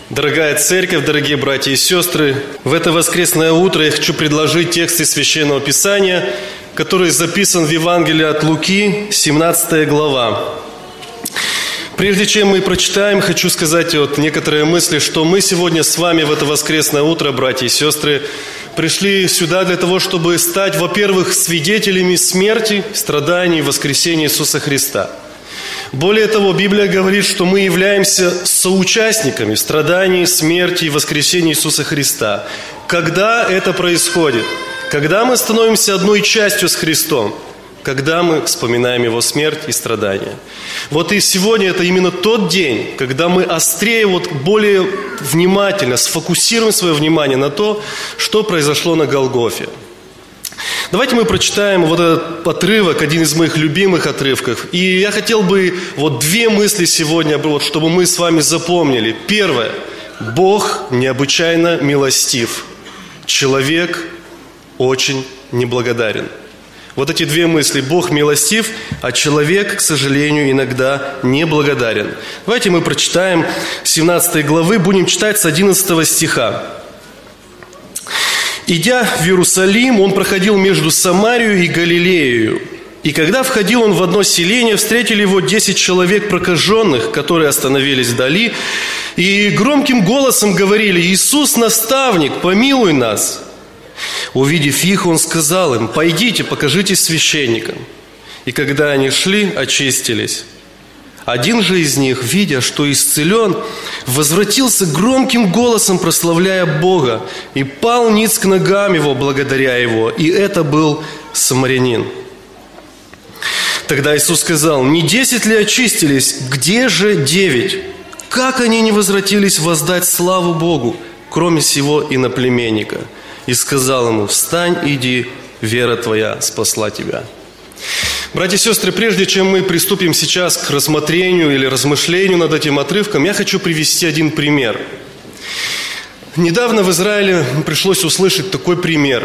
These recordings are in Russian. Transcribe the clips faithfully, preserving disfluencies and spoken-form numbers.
Дорогая церковь, дорогие братья и сестры, в это воскресное утро я хочу предложить текст из Священного Писания, который записан в Евангелии от Луки, семнадцатая глава. Прежде чем мы прочитаем, хочу сказать вот некоторые мысли, что мы сегодня с вами в это воскресное утро, братья и сестры, пришли сюда для того, чтобы стать, во-первых, свидетелями смерти, страданий и воскресения Иисуса Христа. Более того, Библия говорит, что мы являемся соучастниками в страдании, смерти и воскресении Иисуса Христа. Когда это происходит? Когда мы становимся одной частью с Христом? Когда мы вспоминаем Его смерть и страдания. Вот и сегодня это именно тот день, когда мы острее, вот более внимательно сфокусируем свое внимание на то, что произошло на Голгофе. Давайте мы прочитаем вот этот отрывок, один из моих любимых отрывков. И я хотел бы вот две мысли сегодня, вот, чтобы мы с вами запомнили. Первое. Бог необычайно милостив. Человек очень неблагодарен. Вот эти две мысли. Бог милостив, а человек, к сожалению, иногда неблагодарен. Давайте мы прочитаем семнадцатой главы, будем читать с одиннадцатого стиха. «Идя в Иерусалим, он проходил между Самарией и Галилеей. И когда входил он в одно селение, встретили его десять человек прокаженных, которые остановились вдали, и громким голосом говорили: „Иисус, наставник, помилуй нас!“ Увидев их, он сказал им: „Пойдите, покажитесь священникам“. И когда они шли, очистились. Один же из них, видя, что исцелен, возвратился громким голосом, прославляя Бога, и пал ниц к ногам его, благодаря его. И это был самарянин. Тогда Иисус сказал: „Не десять ли очистились? Где же девять? Как они не возвратились воздать славу Богу, кроме сего иноплеменника?“ И сказал ему: „Встань, иди, вера твоя спасла тебя“». Братья и сестры, прежде чем мы приступим сейчас к рассмотрению или размышлению над этим отрывком, я хочу привести один пример. Недавно в Израиле пришлось услышать такой пример.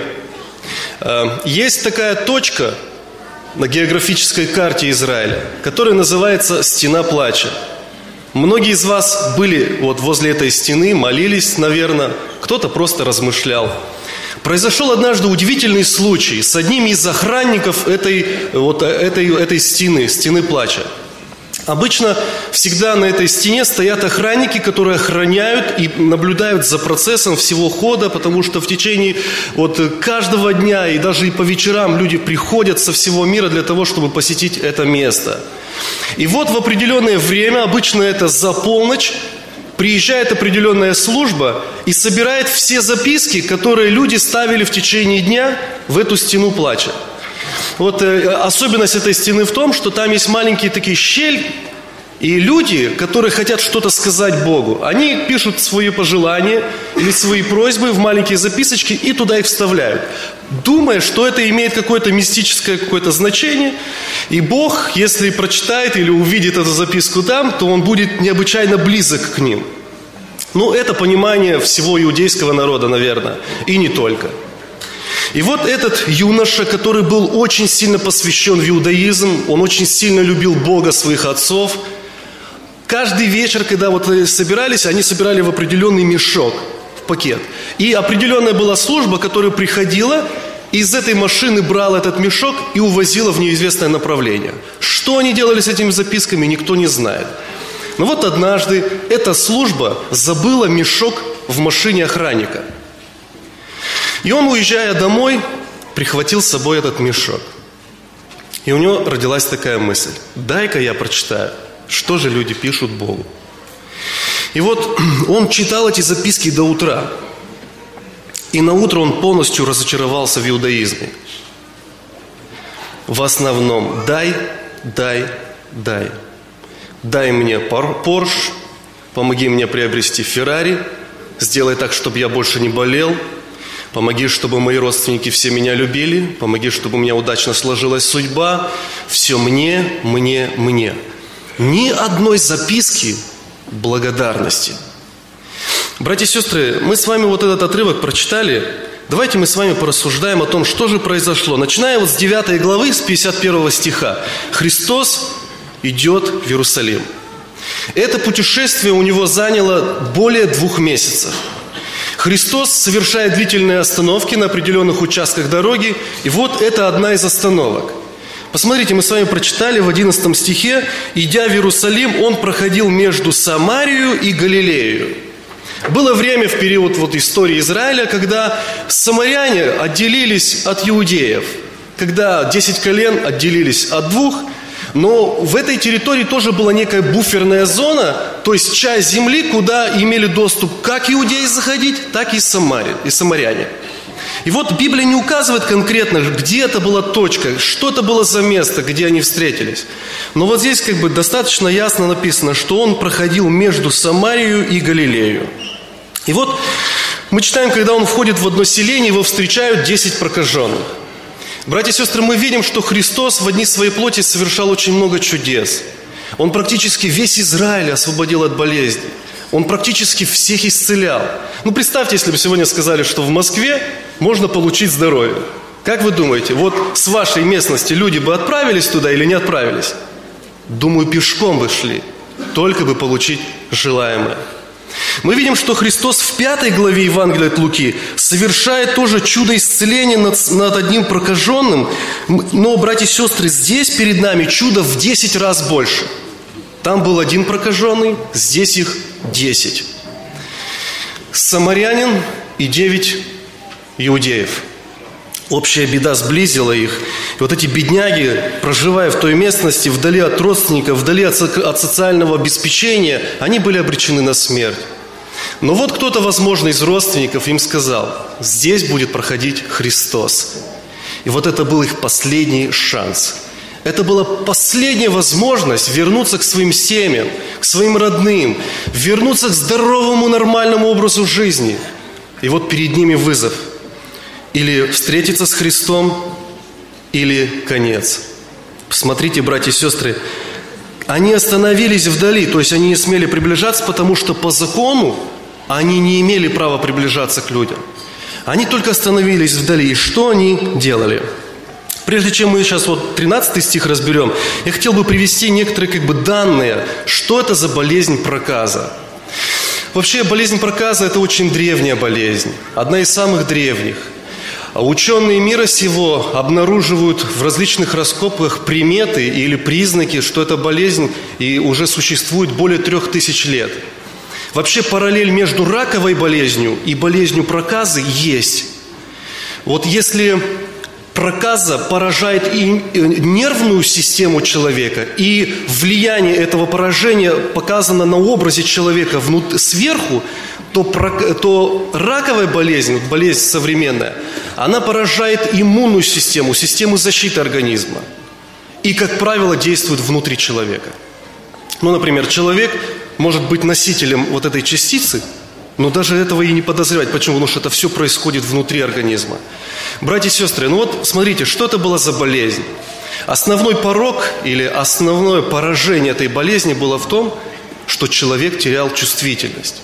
Есть такая точка на географической карте Израиля, которая называется «Стена плача». Многие из вас были вот возле этой стены, молились, наверное, кто-то просто размышлял. Произошел однажды удивительный случай с одним из охранников этой, вот, этой, этой стены, стены плача. Обычно всегда на этой стене стоят охранники, которые охраняют и наблюдают за процессом всего хода, потому что в течение вот, каждого дня и даже и по вечерам люди приходят со всего мира для того, чтобы посетить это место. И вот в определенное время, обычно это за полночь, приезжает определенная служба и собирает все записки, которые люди ставили в течение дня в эту стену плача. Вот э, особенность этой стены в том, что там есть маленькие такие щели, и люди, которые хотят что-то сказать Богу, они пишут свои пожелания или свои просьбы в маленькие записочки и туда их вставляют, думая, что это имеет какое-то мистическое какое-то значение, и Бог, если прочитает или увидит эту записку там, то Он будет необычайно близок к ним. Ну, это понимание всего иудейского народа, наверное, и не только. И вот этот юноша, который был очень сильно посвящен в иудаизм, он очень сильно любил Бога своих отцов. Каждый вечер, когда вот собирались, они собирали в определенный мешок, в пакет. И определенная была служба, которая приходила, из этой машины брала этот мешок и увозила в неизвестное направление. Что они делали с этими записками, никто не знает. Но вот однажды эта служба забыла мешок в машине охранника. И он, уезжая домой, прихватил с собой этот мешок. И у него родилась такая мысль: дай-ка я прочитаю, что же люди пишут Богу. И вот он читал эти записки до утра. И на утро он полностью разочаровался в иудаизме. В основном: дай, дай, дай. Дай мне Порш, помоги мне приобрести Феррари, сделай так, чтобы я больше не болел, помоги, чтобы мои родственники все меня любили, помоги, чтобы у меня удачно сложилась судьба. Все мне, мне, мне. Ни одной записки благодарности. Братья и сестры, мы с вами вот этот отрывок прочитали. Давайте мы с вами порассуждаем о том, что же произошло. Начиная вот с девятой главы, с пятьдесят первого стиха. Христос идет в Иерусалим. Это путешествие у него заняло более двух месяцев. Христос совершает длительные остановки на определенных участках дороги, и вот это одна из остановок. Посмотрите, мы с вами прочитали в одиннадцатом стихе: «Идя в Иерусалим, он проходил между Самарию и Галилею». Было время в период вот истории Израиля, когда самаряне отделились от иудеев, когда десять колен отделились от двух, но в этой территории тоже была некая буферная зона, то есть часть земли, куда имели доступ как иудеи заходить, так и самаряне. И самаряне. И вот Библия не указывает конкретно, где это была точка, что это было за место, где они встретились. Но вот здесь как бы достаточно ясно написано, что он проходил между Самарией и Галилею. И вот мы читаем, когда он входит в одно селение, его встречают десять прокаженных. Братья и сестры, мы видим, что Христос в одни своей плоти совершал очень много чудес. Он практически весь Израиль освободил от болезни. Он практически всех исцелял. Ну, представьте, если бы сегодня сказали, что в Москве можно получить здоровье. Как вы думаете, вот с вашей местности люди бы отправились туда или не отправились? Думаю, пешком бы шли, только бы получить желаемое. Мы видим, что Христос в пятой главе Евангелия от Луки совершает тоже чудо исцеления над, над одним прокаженным. Но, братья и сестры, здесь перед нами чудо в десять раз больше. Там был один прокаженный, здесь их десять. Самарянин и девять иудеев. Общая беда сблизила их. И вот эти бедняги, проживая в той местности, вдали от родственников, вдали от, от социального обеспечения, они были обречены на смерть. Но вот кто-то, возможно, из родственников им сказал: здесь будет проходить Христос. И вот это был их последний шанс. Это была последняя возможность вернуться к своим семьям, к своим родным, вернуться к здоровому, нормальному образу жизни. И вот перед ними вызов. Или встретиться с Христом, или конец. Посмотрите, братья и сестры, они остановились вдали, то есть они не смели приближаться, потому что по закону они не имели права приближаться к людям. Они только остановились вдали. И что они делали? Прежде чем мы сейчас вот тринадцатый стих разберем, я хотел бы привести некоторые как бы данные, что это за болезнь проказа. Вообще болезнь проказа – это очень древняя болезнь, одна из самых древних. Ученые мира сего обнаруживают в различных раскопках приметы или признаки, что эта болезнь и уже существует более трех тысяч лет. Вообще параллель между раковой болезнью и болезнью проказы есть. Вот если проказа поражает и нервную систему человека, и влияние этого поражения показано на образе человека внут- сверху, то, то раковая болезнь, болезнь современная, она поражает иммунную систему, систему защиты организма. И, как правило, действует внутри человека. Ну, например, человек может быть носителем вот этой частицы, но даже этого и не подозревать. Почему? Потому что это все происходит внутри организма. Братья и сестры, ну вот смотрите, что это была за болезнь. Основной порок или основное поражение этой болезни было в том, что человек терял чувствительность.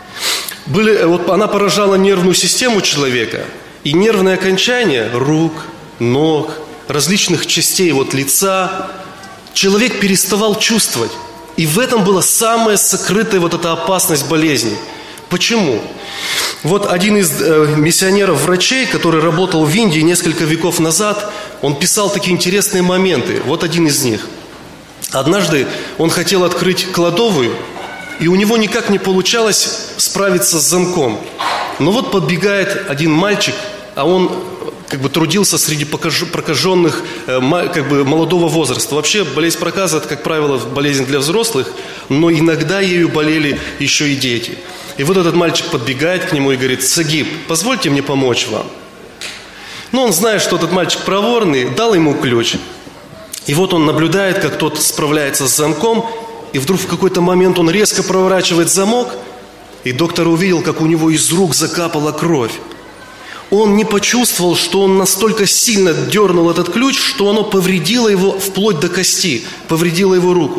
Были, вот она поражала нервную систему человека, и нервные окончания рук, ног, различных частей вот лица человек переставал чувствовать. И в этом была самая сокрытая вот эта опасность болезни. Почему? Вот один из э, миссионеров-врачей, который работал в Индии несколько веков назад, он писал такие интересные моменты. Вот один из них. Однажды он хотел открыть кладовую, и у него никак не получалось справиться с замком. Но вот подбегает один мальчик, а он как бы трудился среди прокаженных как бы молодого возраста. Вообще болезнь проказа – это, как правило, болезнь для взрослых, но иногда ею болели еще и дети. И вот этот мальчик подбегает к нему и говорит: «Сагиб, позвольте мне помочь вам». Но он, зная, что этот мальчик проворный, дал ему ключ. И вот он наблюдает, как тот справляется с замком, и вдруг в какой-то момент он резко проворачивает замок, и доктор увидел, как у него из рук закапала кровь. Он не почувствовал, что он настолько сильно дернул этот ключ, что оно повредило его вплоть до кости, повредило его руку.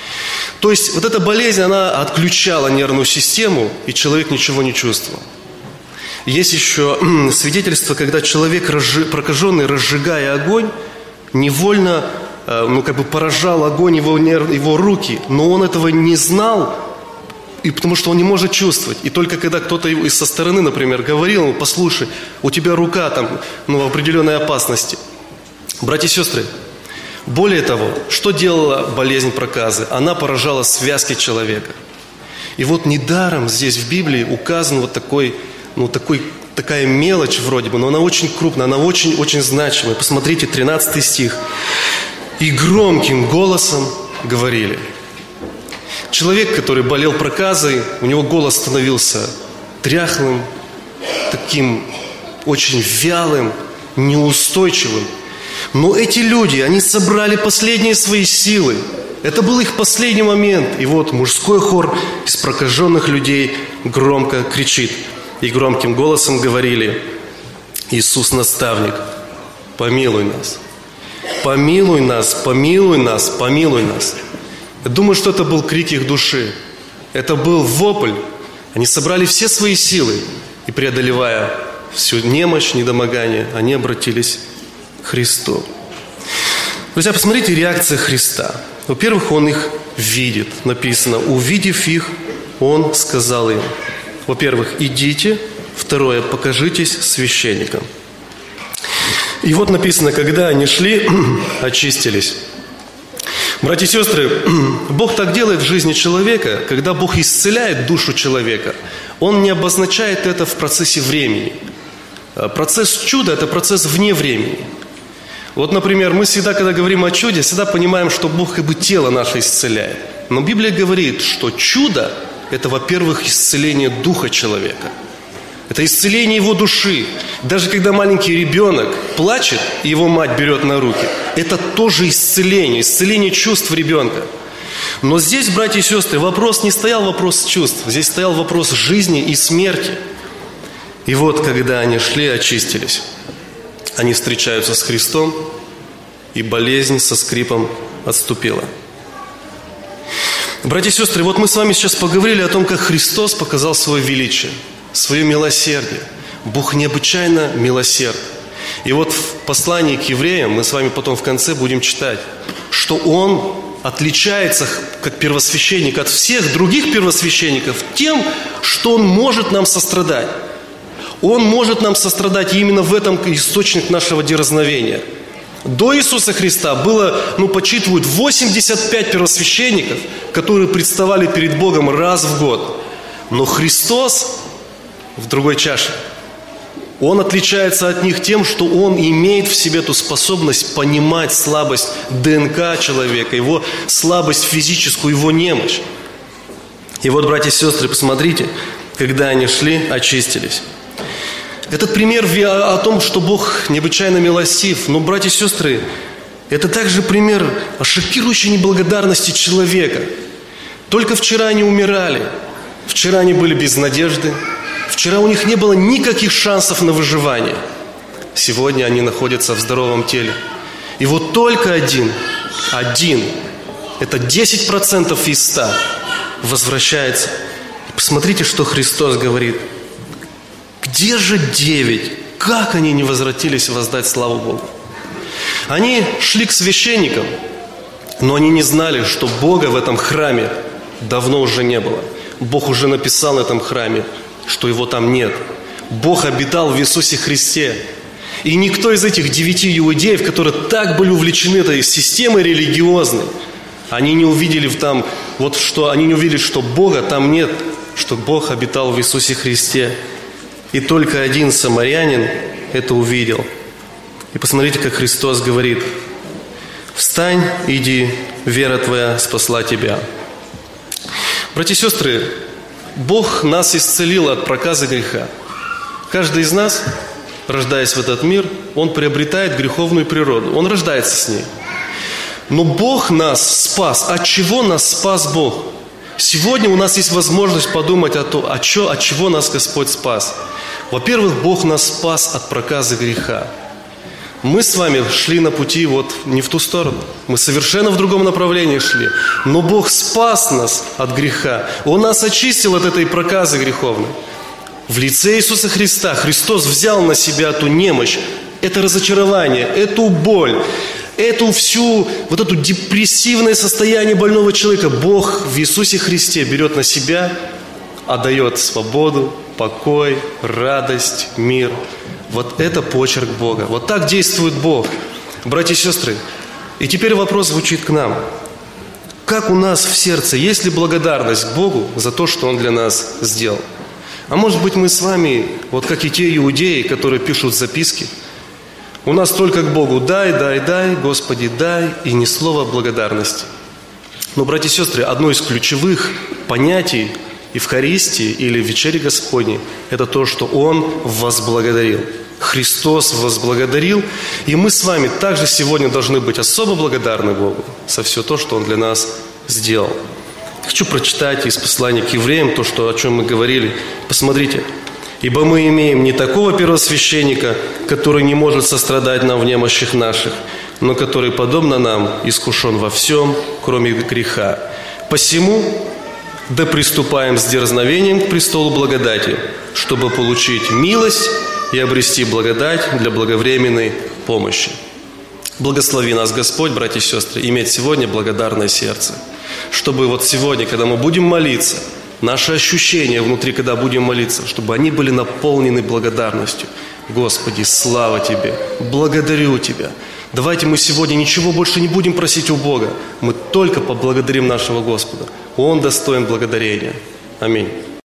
То есть вот эта болезнь, она отключала нервную систему, и человек ничего не чувствовал. Есть еще свидетельство, когда человек, прокаженный, разжигая огонь, невольно ну, как бы поражал огонь его, нерв, его руки, но он этого не знал, и потому что он не может чувствовать. И только когда кто-то со стороны, например, говорил ему: послушай, у тебя рука там, ну, в определенной опасности. Братья и сестры, более того, что делала болезнь проказы? Она поражала связки человека. И вот недаром здесь в Библии указан вот такой, ну, такой, такая мелочь вроде бы, но она очень крупная, она очень-очень значимая. Посмотрите, тринадцатый стих. «И громким голосом говорили». Человек, который болел проказой, у него голос становился дряхлым, таким очень вялым, неустойчивым. Но эти люди, они собрали последние свои силы. Это был их последний момент. И вот мужской хор из прокаженных людей громко кричит. И громким голосом говорили: «Иисус, наставник, помилуй нас! Помилуй нас, помилуй нас, помилуй нас!» Я думаю, что это был крик их души. Это был вопль. Они собрали все свои силы. И, преодолевая всю немощь, недомогание, они обратились к Христу. Друзья, посмотрите реакция Христа. Во-первых, Он их видит. Написано: увидев их, Он сказал им. Во-первых, идите. Второе, покажитесь священникам. И вот написано: когда они шли, очистились. Братья и сестры, Бог так делает в жизни человека. Когда Бог исцеляет душу человека, Он не обозначает это в процессе времени. Процесс чуда – это процесс вне времени. Вот, например, мы всегда, когда говорим о чуде, всегда понимаем, что Бог как бы тело наше исцеляет. Но Библия говорит, что чудо – это, во-первых, исцеление духа человека. Это исцеление его души. Даже когда маленький ребенок плачет, и его мать берет на руки, это тоже исцеление, исцеление чувств ребенка. Но здесь, братья и сестры, вопрос не стоял вопрос чувств, здесь стоял вопрос жизни и смерти. И вот, когда они шли, очистились, они встречаются с Христом, и болезнь со скрипом отступила. Братья и сестры, вот мы с вами сейчас поговорили о том, как Христос показал свое величие, свое милосердие. Бог необычайно милосерд. И вот в послании к евреям, мы с вами потом в конце будем читать, что Он отличается, как первосвященник, от всех других первосвященников тем, что Он может нам сострадать. Он может нам сострадать, и именно в этом источник нашего дерзновения. До Иисуса Христа было, ну, подсчитывают, восемьдесят пять первосвященников, которые представали перед Богом раз в год. Но Христос в другой чаше. Он отличается от них тем, что Он имеет в себе ту способность понимать слабость ДНК человека, его слабость физическую, его немощь. И вот, братья и сестры, посмотрите, когда они шли, очистились. Этот пример о том, что Бог необычайно милостив. Но, братья и сестры, это также пример о шокирующей неблагодарности человека. Только вчера они умирали, вчера они были без надежды, вчера у них не было никаких шансов на выживание. Сегодня они находятся в здоровом теле. И вот только один, один, это десять процентов из ста возвращается. Посмотрите, что Христос говорит. Где же девять? Как они не возвратились воздать славу Богу? Они шли к священникам, но они не знали, что Бога в этом храме давно уже не было. Бог уже написал на этом храме, что Его там нет. Бог обитал в Иисусе Христе. И никто из этих девяти иудеев, которые так были увлечены этой системой религиозной, они не увидели там, вот что, они не увидели, что Бога там нет, что Бог обитал в Иисусе Христе. И только один самарянин это увидел. И посмотрите, как Христос говорит: «Встань, иди, вера твоя спасла тебя». Братья и сестры, Бог нас исцелил от проказы греха. Каждый из нас, рождаясь в этот мир, он приобретает греховную природу. Он рождается с ней. Но Бог нас спас. От чего нас спас Бог? Сегодня у нас есть возможность подумать о том, от чего, от чего нас Господь спас. Во-первых, Бог нас спас от проказы греха. Мы с вами шли на пути вот не в ту сторону. Мы совершенно в другом направлении шли. Но Бог спас нас от греха. Он нас очистил от этой проказы греховной. В лице Иисуса Христа Христос взял на себя эту немощь, это разочарование, эту боль, эту всю, вот эту депрессивное состояние больного человека Бог в Иисусе Христе берет на себя, а дает свободу, покой, радость, мир. Вот это почерк Бога. Вот так действует Бог. Братья и сестры, и теперь вопрос звучит к нам. Как у нас в сердце, есть ли благодарность к Богу за то, что Он для нас сделал? А может быть, мы с вами, вот как и те иудеи, которые пишут записки, у нас только к Богу дай, дай, дай, Господи, дай, и ни слова благодарности. Но, братья и сестры, одно из ключевых понятий Евхаристии или вечери Господней – это то, что Он возблагодарил. Христос возблагодарил, и мы с вами также сегодня должны быть особо благодарны Богу за все то, что Он для нас сделал. Хочу прочитать из послания к евреям то, что, о чем мы говорили. Посмотрите. «Ибо мы имеем не такого первосвященника, который не может сострадать нам в немощах наших, но который, подобно нам, искушен во всем, кроме греха. Посему да приступаем с дерзновением к престолу благодати, чтобы получить милость и обрести благодать для благовременной помощи». Благослови нас, Господь, братья и сестры, иметь сегодня благодарное сердце, чтобы вот сегодня, когда мы будем молиться, наши ощущения внутри, когда будем молиться, чтобы они были наполнены благодарностью. Господи, слава Тебе, благодарю Тебя. Давайте мы сегодня ничего больше не будем просить у Бога, мы только поблагодарим нашего Господа. Он достоин благодарения. Аминь.